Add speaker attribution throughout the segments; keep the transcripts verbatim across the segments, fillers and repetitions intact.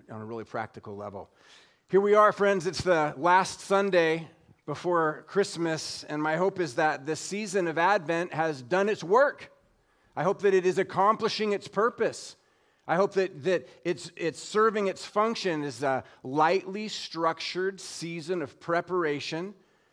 Speaker 1: on a really practical level. Here we are, friends. It's the last Sunday before Christmas, and my hope is that this season of Advent has done its work. I hope that it is accomplishing its purpose. I hope that, that it's, it's serving its function as a lightly structured season of preparation,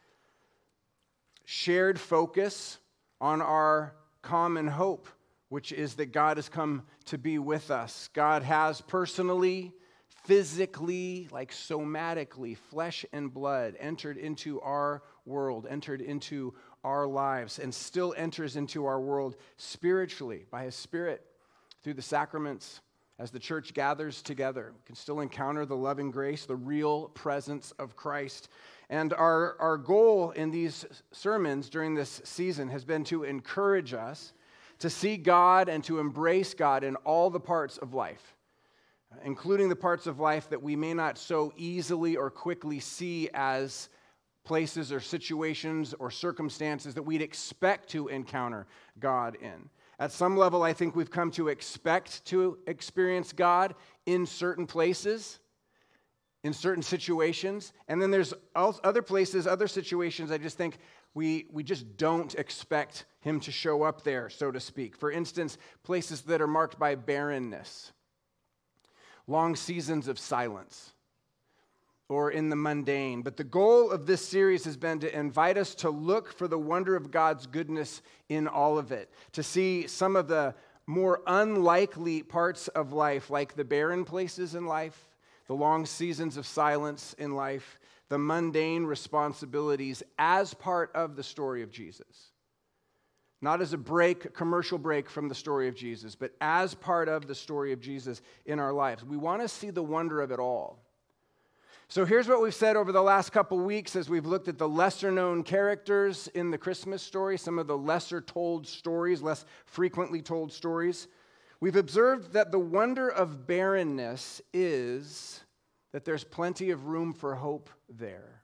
Speaker 1: shared focus on our common hope, which is that God has come to be with us. God has personally, physically, like somatically, flesh and blood, entered into our world, entered into our lives, and still enters into our world spiritually by His Spirit through the sacraments. As the church gathers together, we can still encounter the loving grace, the real presence of Christ. And our, our goal in these sermons during this season has been to encourage us to see God and to embrace God in all the parts of life, including the parts of life that we may not so easily or quickly see as places or situations or circumstances that we'd expect to encounter God in. At some level, I think we've come to expect to experience God in certain places, in certain situations, and then there's other places, other situations I just think we, we just don't expect Him to show up there, so to speak. For instance, places that are marked by barrenness, long seasons of silence, or in the mundane. But the goal of this series has been to invite us to look for the wonder of God's goodness in all of it, to see some of the more unlikely parts of life, like the barren places in life, the long seasons of silence in life, the mundane responsibilities as part of the story of Jesus. Not as a break, a commercial break from the story of Jesus, but as part of the story of Jesus in our lives. We want to see the wonder of it all. So here's what we've said over the last couple weeks as we've looked at the lesser-known characters in the Christmas story, some of the lesser-told stories, less frequently told stories. We've observed that the wonder of barrenness is that there's plenty of room for hope there.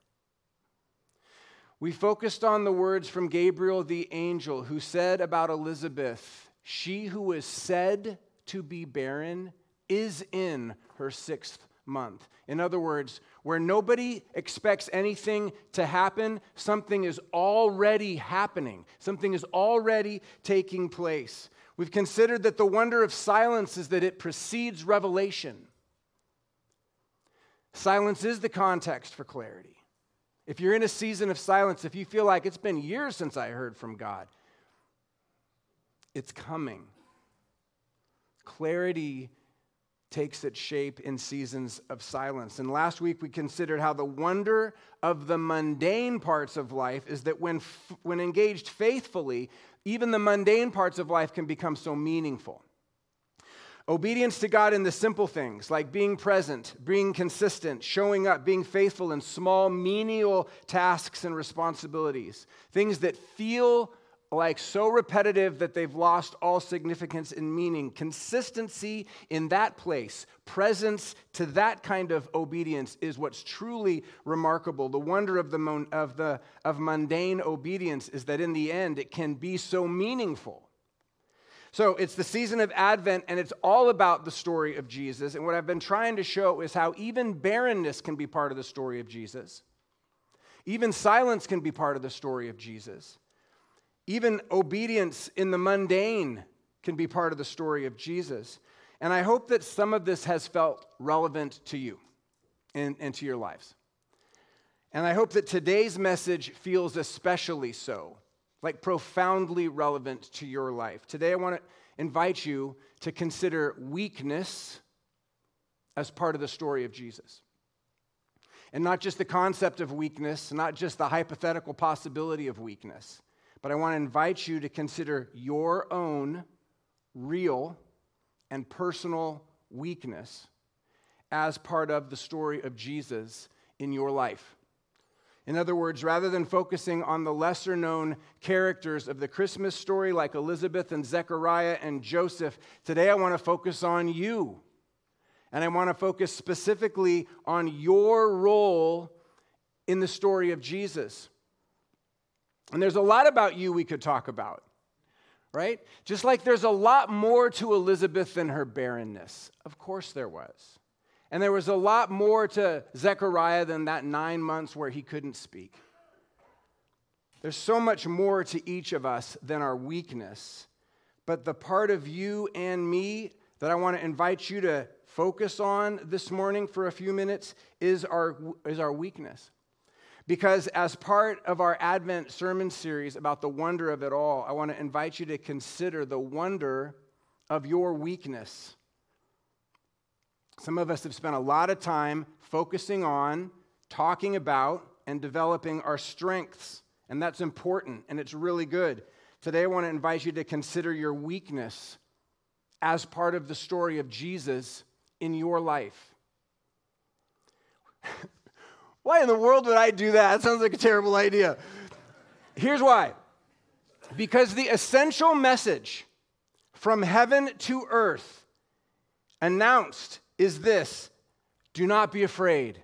Speaker 1: We focused on the words from Gabriel the angel who said about Elizabeth, "She who is said to be barren is in her sixth month." In other words, where nobody expects anything to happen, something is already happening. Something is already taking place. We've considered that the wonder of silence is that it precedes revelation. Silence is the context for clarity. If you're in a season of silence, if you feel like it's been years since I heard from God, it's coming. Clarity takes its shape in seasons of silence. And last week we considered how the wonder of the mundane parts of life is that when, when engaged faithfully, even the mundane parts of life can become so meaningful. Obedience to God in the simple things, like being present, being consistent, showing up, being faithful in small, menial tasks and responsibilities, things that feel like so repetitive that they've lost all significance and meaning. Consistency in that place, presence to that kind of obedience is what's truly remarkable. The wonder of the mon- of the of mundane obedience is that in the end it can be so meaningful. So it's the season of Advent, and it's all about the story of Jesus. And what I've been trying to show is how even barrenness can be part of the story of Jesus. Even silence can be part of the story of Jesus. Even obedience in the mundane can be part of the story of Jesus. And I hope that some of this has felt relevant to you and, and to your lives. And I hope that today's message feels especially so, like profoundly relevant to your life. Today I want to invite you to consider weakness as part of the story of Jesus. And not just the concept of weakness, not just the hypothetical possibility of weakness, but I want to invite you to consider your own real and personal weakness as part of the story of Jesus in your life. In other words, rather than focusing on the lesser-known characters of the Christmas story like Elizabeth and Zechariah and Joseph, today I want to focus on you. And I want to focus specifically on your role in the story of Jesus. And there's a lot about you we could talk about, right? Just like there's a lot more to Elizabeth than her barrenness. Of course there was. And there was a lot more to Zechariah than that nine months where he couldn't speak. There's so much more to each of us than our weakness. But the part of you and me that I want to invite you to focus on this morning for a few minutes is our, is our weakness. Because as part of our Advent sermon series about the wonder of it all, I want to invite you to consider the wonder of your weakness. Some of us have spent a lot of time focusing on, talking about, and developing our strengths. And that's important, and it's really good. Today I want to invite you to consider your weakness as part of the story of Jesus in your life. Why in the world would I do that? That sounds like a terrible idea. Here's why. Because the essential message from heaven to earth announced is this: do not be afraid.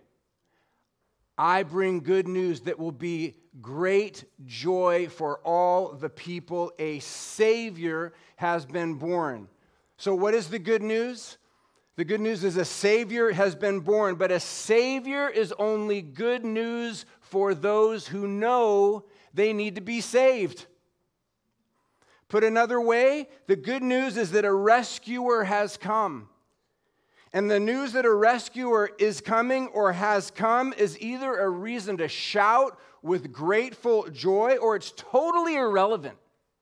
Speaker 1: I bring good news that will be great joy for all the people. A Savior has been born. So what is the good news? The good news is a Savior has been born, but a Savior is only good news for those who know they need to be saved. Put another way, the good news is that a rescuer has come. And the news that a rescuer is coming or has come is either a reason to shout with grateful joy or it's totally irrelevant.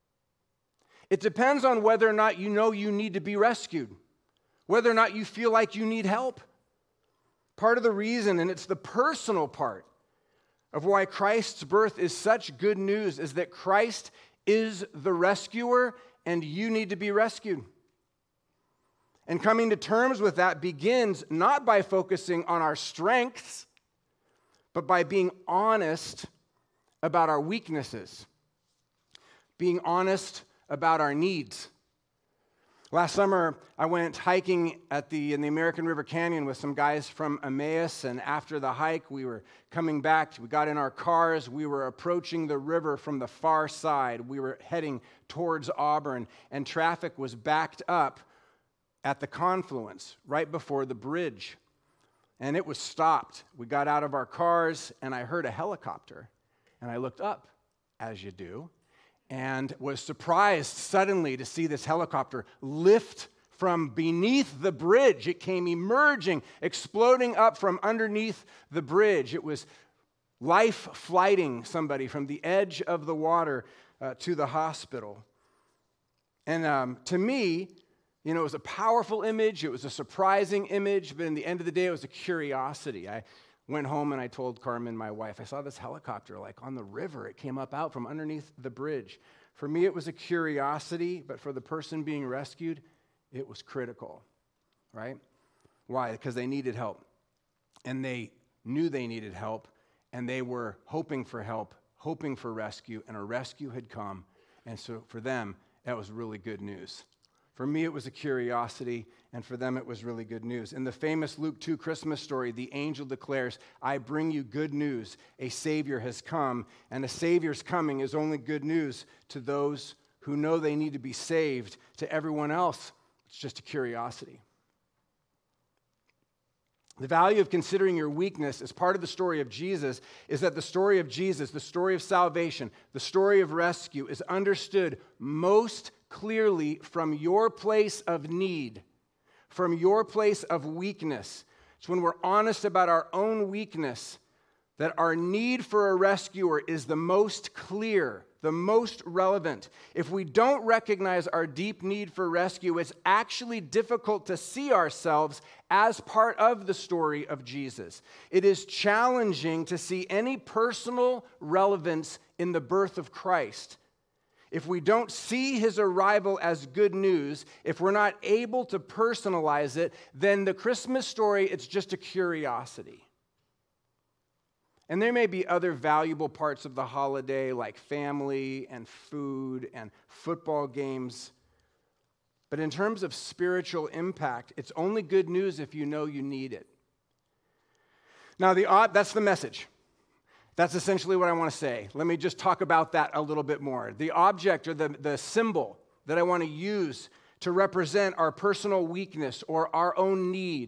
Speaker 1: It depends on whether or not you know you need to be rescued, whether or not you feel like you need help. Part of the reason, and it's the personal part of why Christ's birth is such good news, is that Christ is the rescuer and you need to be rescued. And coming to terms with that begins not by focusing on our strengths, but by being honest about our weaknesses, being honest about our needs. Last summer, I went hiking at the, in the American River Canyon with some guys from Emmaus, and after the hike, we were coming back. We got in our cars. We were approaching the river from the far side. We were heading towards Auburn, and traffic was backed up at the confluence right before the bridge. And it was stopped. We got out of our cars, and I heard a helicopter. And I looked up, as you do, and was surprised suddenly to see this helicopter lift from beneath the bridge. It came emerging, exploding up from underneath the bridge. It was life flighting somebody from the edge of the water uh, to the hospital. And um, to me, you know, it was a powerful image. It was a surprising image, but in the end of the day, it was a curiosity. I went home and I told Carmen, my wife, I saw this helicopter like on the river. It came up out from underneath the bridge. For me, it was a curiosity, but for the person being rescued, it was critical, right? Why? Because they needed help, and they knew they needed help, and they were hoping for help, hoping for rescue, and a rescue had come, and so for them, that was really good news. For me, it was a curiosity, and for them, it was really good news. In the famous Luke two Christmas story, the angel declares, I bring you good news. A Savior has come, and a Savior's coming is only good news to those who know they need to be saved. To everyone else, it's just a curiosity. The value of considering your weakness as part of the story of Jesus is that the story of Jesus, the story of salvation, the story of rescue is understood most clearly from your place of need, from your place of weakness. It's when we're honest about our own weakness that our need for a rescuer is the most clear, the most relevant. If we don't recognize our deep need for rescue, it's actually difficult to see ourselves as part of the story of Jesus. It is challenging to see any personal relevance in the birth of Christ. If we don't see his arrival as good news, if we're not able to personalize it, then the Christmas story, it's just a curiosity. And there may be other valuable parts of the holiday like family and food and football games. But in terms of spiritual impact, it's only good news if you know you need it. Now, the that's the message. That's essentially what I want to say. Let me just talk about that a little bit more. The object or the, the symbol that I want to use to represent our personal weakness or our own need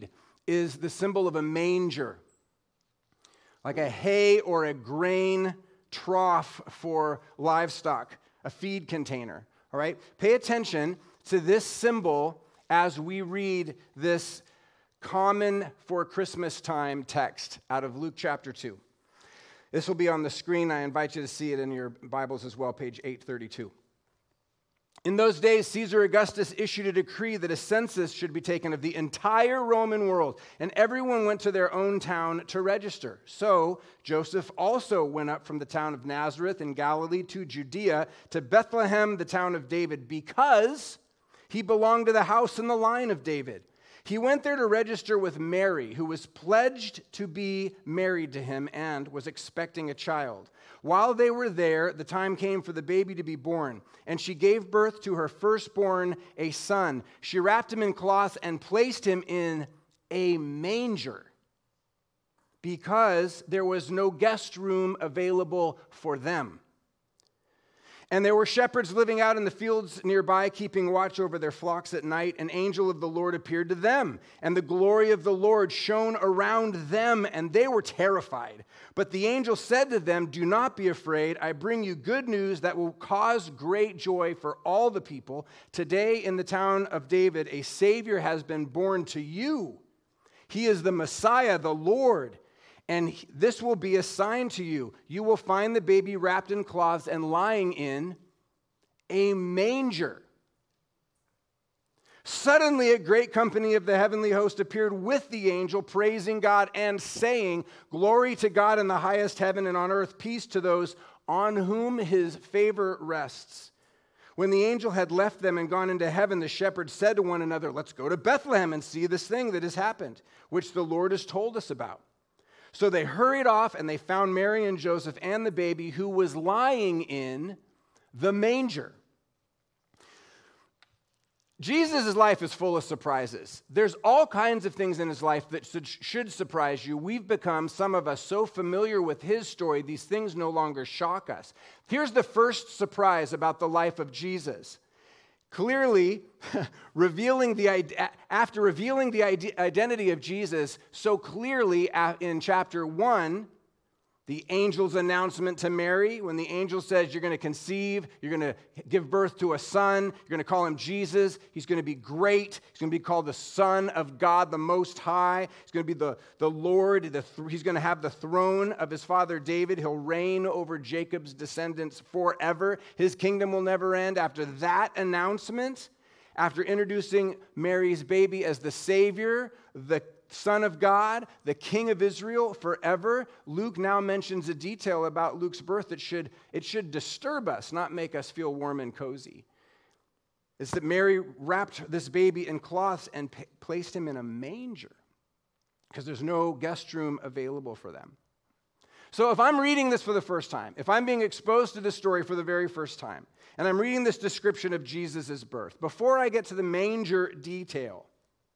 Speaker 1: is the symbol of a manger, like a hay or a grain trough for livestock, a feed container. All right? Pay attention to this symbol as we read this common for Christmas time text out of Luke chapter two. This will be on the screen. I invite you to see it in your Bibles as well, page eight thirty-two. In those days, Caesar Augustus issued a decree that a census should be taken of the entire Roman world, and everyone went to their own town to register. So Joseph also went up from the town of Nazareth in Galilee to Judea, to Bethlehem, the town of David, because he belonged to the house and the line of David. He went there to register with Mary, who was pledged to be married to him and was expecting a child. While they were there, the time came for the baby to be born, and she gave birth to her firstborn, a son. She wrapped him in cloths and placed him in a manger because there was no guest room available for them. And there were shepherds living out in the fields nearby, keeping watch over their flocks at night. An angel of the Lord appeared to them, and the glory of the Lord shone around them, and they were terrified. But the angel said to them, "Do not be afraid. I bring you good news that will cause great joy for all the people. Today in the town of David, a Savior has been born to you. He is the Messiah, the Lord. And this will be a sign to you. You will find the baby wrapped in cloths and lying in a manger." Suddenly, a great company of the heavenly host appeared with the angel, praising God and saying, "Glory to God in the highest heaven, and on earth peace to those on whom his favor rests." When the angel had left them and gone into heaven, the shepherds said to one another, "Let's go to Bethlehem and see this thing that has happened, which the Lord has told us about." So they hurried off, and they found Mary and Joseph and the baby, who was lying in the manger. Jesus' life is full of surprises. There's all kinds of things in his life that should surprise you. We've become, some of us, so familiar with his story, these things no longer shock us. Here's the first surprise about the life of Jesus. Clearly, revealing the after revealing the identity of Jesus so clearly in chapter one, the angel's announcement to Mary, when the angel says you're going to conceive, you're going to give birth to a son, you're going to call him Jesus, he's going to be great, he's going to be called the Son of God, the Most High, he's going to be the, the Lord, the th- he's going to have the throne of his father David, he'll reign over Jacob's descendants forever, his kingdom will never end. After that announcement, after introducing Mary's baby as the Savior, the Son of God, the King of Israel forever, Luke now mentions a detail about Luke's birth that should, it should disturb us, not make us feel warm and cozy. It's that Mary wrapped this baby in cloths and p- placed him in a manger because there's no guest room available for them. So if I'm reading this for the first time, if I'm being exposed to this story for the very first time, and I'm reading this description of Jesus' birth, before I get to the manger detail,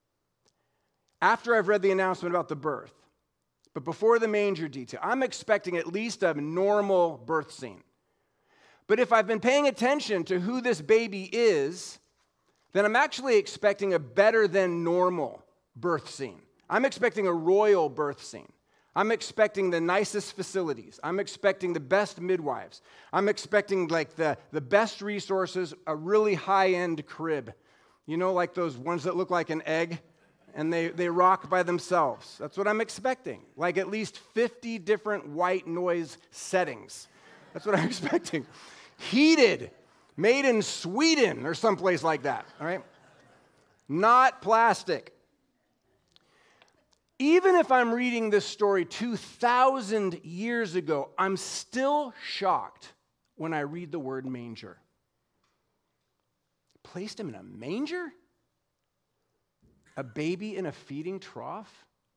Speaker 1: after I've read the announcement about the birth, but before the manger detail, I'm expecting at least a normal birth scene. But if I've been paying attention to who this baby is, then I'm actually expecting a better than normal birth scene. I'm expecting a royal birth scene. I'm expecting the nicest facilities. I'm expecting the best midwives. I'm expecting like the, the best resources, a really high-end crib. You know, like those ones that look like an egg? And they, they rock by themselves. That's what I'm expecting. Like at least fifty different white noise settings. That's what I'm expecting. Heated, made in Sweden or someplace like that, all right? Not plastic. Even if I'm reading this story two thousand years ago, I'm still shocked when I read the word manger. Placed him in a manger? A baby in a feeding trough?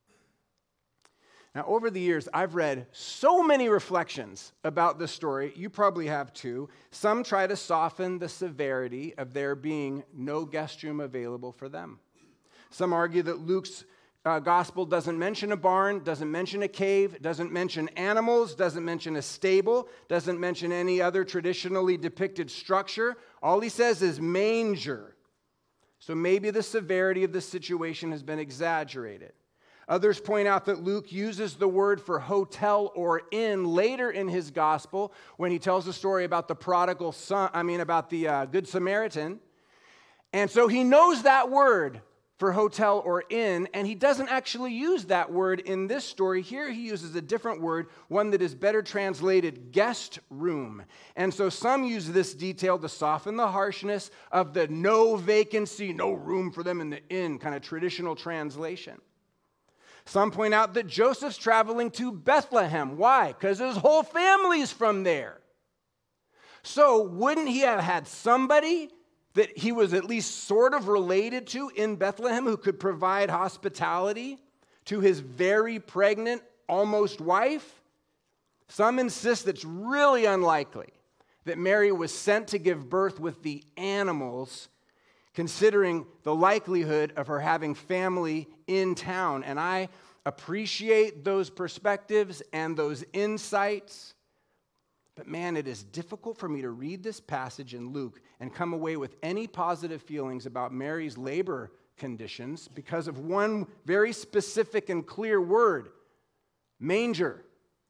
Speaker 1: Now, over the years, I've read so many reflections about this story. You probably have too. Some try to soften the severity of there being no guest room available for them. Some argue that Luke's uh, gospel doesn't mention a barn, doesn't mention a cave, doesn't mention animals, doesn't mention a stable, doesn't mention any other traditionally depicted structure. All he says is manger. So maybe the severity of the situation has been exaggerated. Others point out that Luke uses the word for hotel or inn later in his gospel when he tells the story about the prodigal son, I mean, about the uh, Good Samaritan. And so he knows that word for hotel or inn, and he doesn't actually use that word in this story. Here he uses a different word, one that is better translated guest room. And so some use this detail to soften the harshness of the no vacancy, no room for them in the inn kind of traditional translation. Some point out that Joseph's traveling to Bethlehem. Why? Because his whole family's from there. So wouldn't he have had somebody that he was at least sort of related to in Bethlehem who could provide hospitality to his very pregnant, almost wife? Some insist that's really unlikely that Mary was sent to give birth with the animals, considering the likelihood of her having family in town. And I appreciate those perspectives and those insights. But man, it is difficult for me to read this passage in Luke and come away with any positive feelings about Mary's labor conditions because of one very specific and clear word: manger.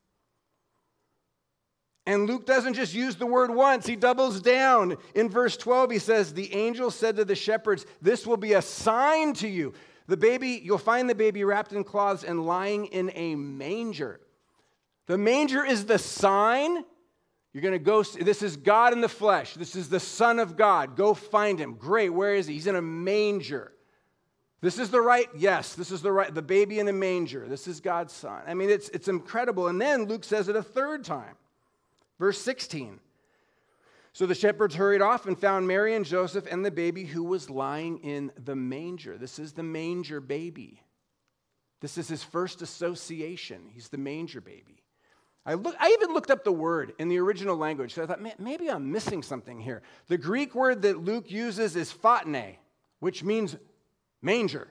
Speaker 1: And Luke doesn't just use the word once, he doubles down. In verse twelve, he says, the angel said to the shepherds, "This will be a sign to you. The baby, you'll find the baby wrapped in cloths and lying in a manger." The manger is the sign. You're going to go, this is God in the flesh. This is the Son of God. Go find him. Great, where is he? He's in a manger. This is the right, yes, this is the right, the baby in a manger. This is God's Son. I mean, it's, it's incredible. And then Luke says it a third time. Verse sixteen. So the shepherds hurried off and found Mary and Joseph and the baby who was lying in the manger. This is the manger baby. This is his first association. He's the manger baby. I, look, I even looked up the word in the original language, so I thought, maybe I'm missing something here. The Greek word that Luke uses is photne, which means manger.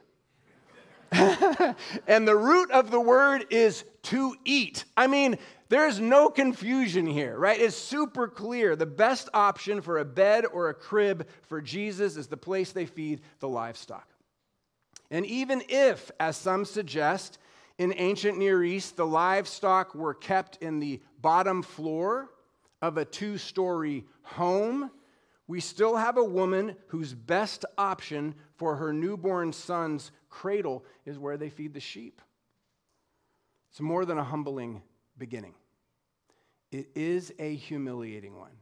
Speaker 1: And the root of the word is to eat. I mean, there's no confusion here, right? It's super clear. The best option for a bed or a crib for Jesus is the place they feed the livestock. And even if, as some suggest, in ancient Near East, the livestock were kept in the bottom floor of a two-story home, we still have a woman whose best option for her newborn son's cradle is where they feed the sheep. It's more than a humbling beginning. It is a humiliating one.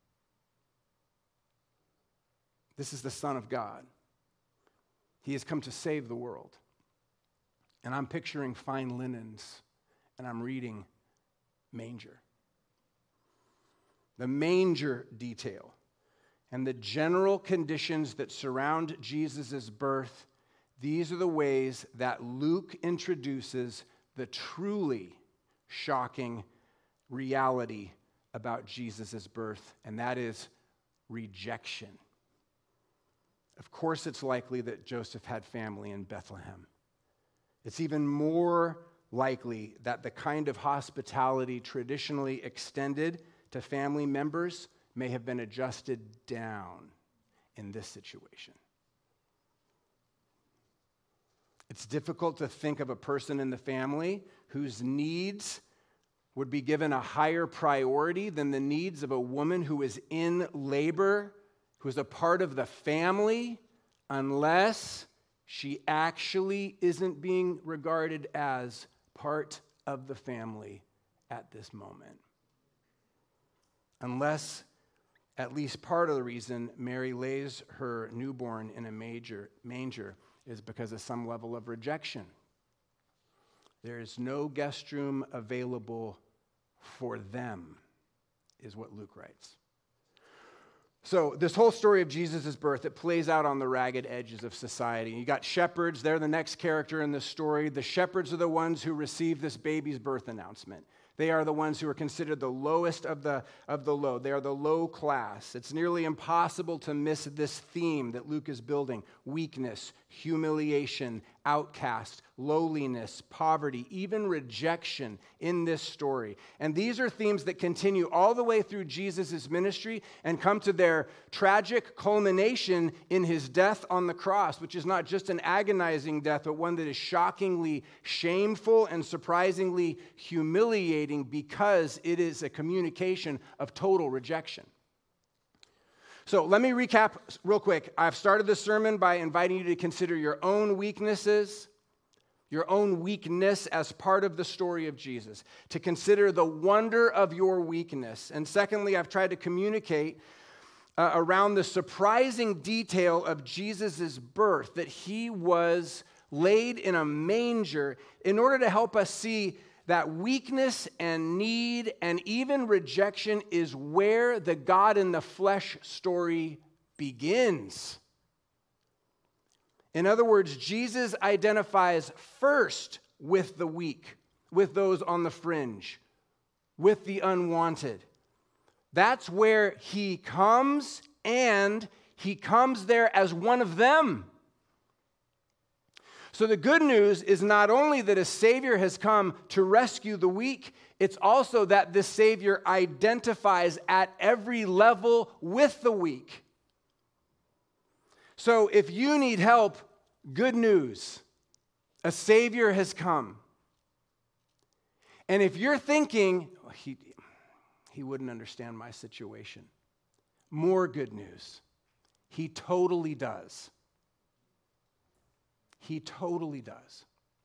Speaker 1: This is the Son of God. He has come to save the world. And I'm picturing fine linens, and I'm reading manger. The manger detail and the general conditions that surround Jesus' birth, these are the ways that Luke introduces the truly shocking reality about Jesus' birth, and that is rejection. Of course, it's likely that Joseph had family in Bethlehem. It's even more likely that the kind of hospitality traditionally extended to family members may have been adjusted down in this situation. It's difficult to think of a person in the family whose needs would be given a higher priority than the needs of a woman who is in labor, who is a part of the family, unless she actually isn't being regarded as part of the family at this moment. Unless at least part of the reason Mary lays her newborn in a manger, manger is because of some level of rejection. There is no guest room available for them, is what Luke writes. So this whole story of Jesus' birth, it plays out on the ragged edges of society. You got shepherds, they're the next character in the story. The shepherds are the ones who receive this baby's birth announcement. They are the ones who are considered the lowest of the, of the low. They are the low class. It's nearly impossible to miss this theme that Luke is building: weakness, humiliation, outcast, lowliness, poverty, even rejection in this story. And these are themes that continue all the way through Jesus' ministry and come to their tragic culmination in his death on the cross, which is not just an agonizing death, but one that is shockingly shameful and surprisingly humiliating because it is a communication of total rejection. So let me recap real quick. I've started this sermon by inviting you to consider your own weaknesses, your own weakness as part of the story of Jesus, to consider the wonder of your weakness. And secondly, I've tried to communicate uh, around the surprising detail of Jesus' birth, that he was laid in a manger in order to help us see that weakness and need and even rejection is where the God in the flesh story begins. In other words, Jesus identifies first with the weak, with those on the fringe, with the unwanted. That's where he comes, and he comes there as one of them. So the good news is not only that a Savior has come to rescue the weak, it's also that this Savior identifies at every level with the weak. So if you need help, good news. A Savior has come. And if you're thinking, oh, he, he wouldn't understand my situation, more good news. He totally does. He totally does.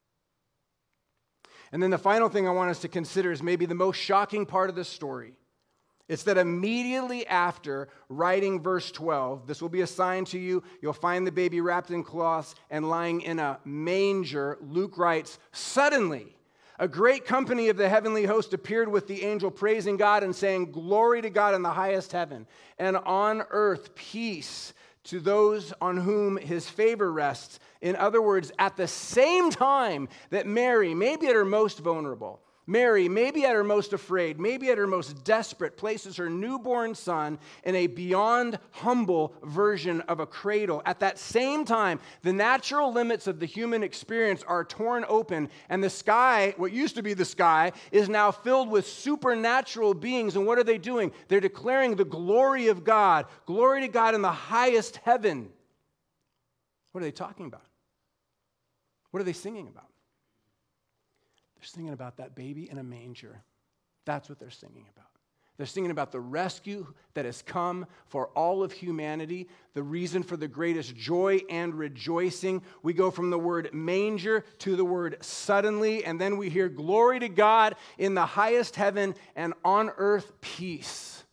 Speaker 1: And then the final thing I want us to consider is maybe the most shocking part of the story. It's that immediately after writing verse twelve, this will be a sign to you. You'll find the baby wrapped in cloths and lying in a manger. Luke writes, suddenly, a great company of the heavenly host appeared with the angel, praising God and saying, glory to God in the highest heaven, and on earth peace to those on whom his favor rests. In other words, at the same time that Mary, maybe at her most vulnerable, Mary, maybe at her most afraid, maybe at her most desperate, places her newborn son in a beyond humble version of a cradle. At that same time, the natural limits of the human experience are torn open, and the sky, what used to be the sky, is now filled with supernatural beings. And what are they doing? They're declaring the glory of God. Glory to God in the highest heaven. What are they talking about? What are they singing about? They're singing about that baby in a manger. That's what they're singing about. They're singing about the rescue that has come for all of humanity, the reason for the greatest joy and rejoicing. We go from the word manger to the word suddenly, and then we hear glory to God in the highest heaven and on earth peace.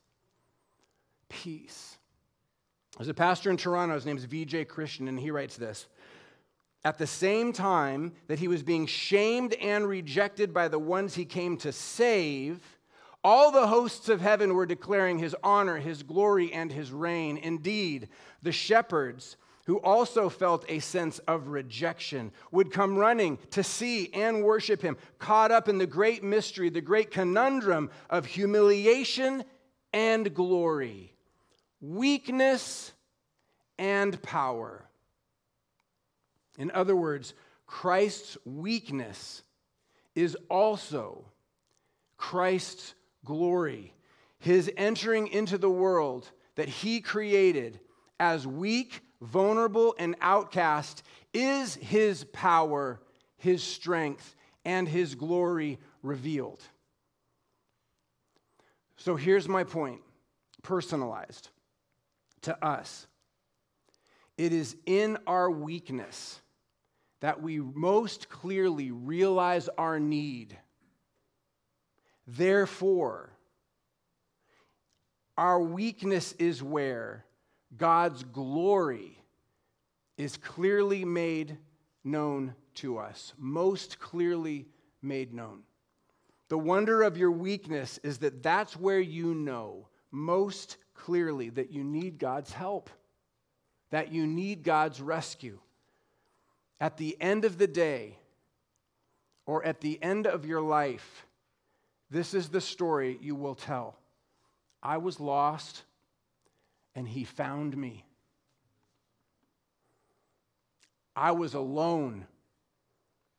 Speaker 1: Peace. There's a pastor in Toronto, his name is V J Christian, and he writes this. At the same time that he was being shamed and rejected by the ones he came to save, all the hosts of heaven were declaring his honor, his glory, and his reign. Indeed, the shepherds, who also felt a sense of rejection, would come running to see and worship him, caught up in the great mystery, the great conundrum of humiliation and glory, weakness and power. In other words, Christ's weakness is also Christ's glory. His entering into the world that he created as weak, vulnerable, and outcast is his power, his strength, and his glory revealed. So here's my point, personalized to us. It is in our weakness that we most clearly realize our need. Therefore, our weakness is where God's glory is clearly made known to us, most clearly made known. The wonder of your weakness is that that's where you know most clearly that you need God's help, that you need God's rescue. At the end of the day, or at the end of your life, this is the story you will tell. I was lost, and he found me. I was alone,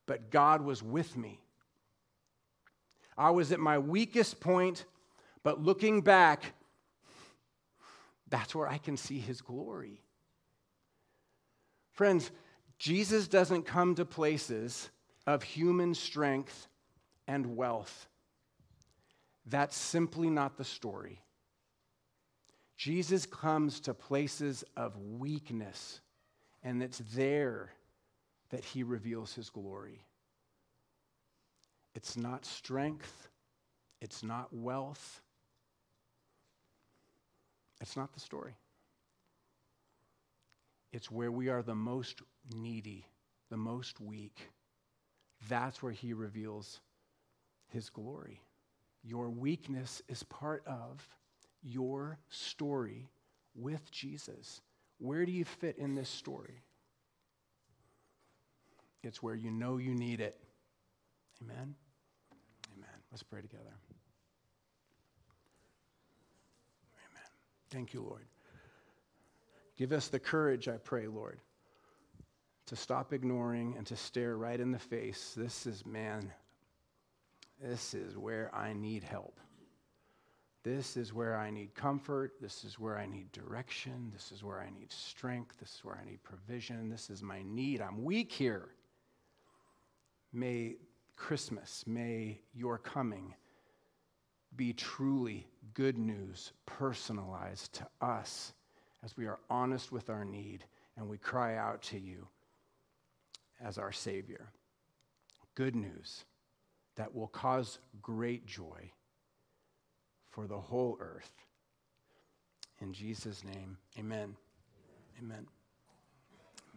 Speaker 1: but God was with me. I was at my weakest point, but looking back, that's where I can see his glory. Friends, Jesus doesn't come to places of human strength and wealth. That's simply not the story. Jesus comes to places of weakness, and it's there that he reveals his glory. It's not strength. It's not wealth. It's not the story. It's where we are the most needy, the most weak. That's where he reveals his glory. Your weakness is part of your story with Jesus. Where do you fit in this story? It's where you know you need it. Amen? Amen. Let's pray together. Amen. Thank you, Lord. Give us the courage, I pray, Lord, to stop ignoring and to stare right in the face. This is, man, this is where I need help. This is where I need comfort. This is where I need direction. This is where I need strength. This is where I need provision. This is my need. I'm weak here. May Christmas, may your coming be truly good news, personalized to us as we are honest with our need and we cry out to you as our Savior. Good news that will cause great joy for the whole earth. In Jesus' name, amen. Amen.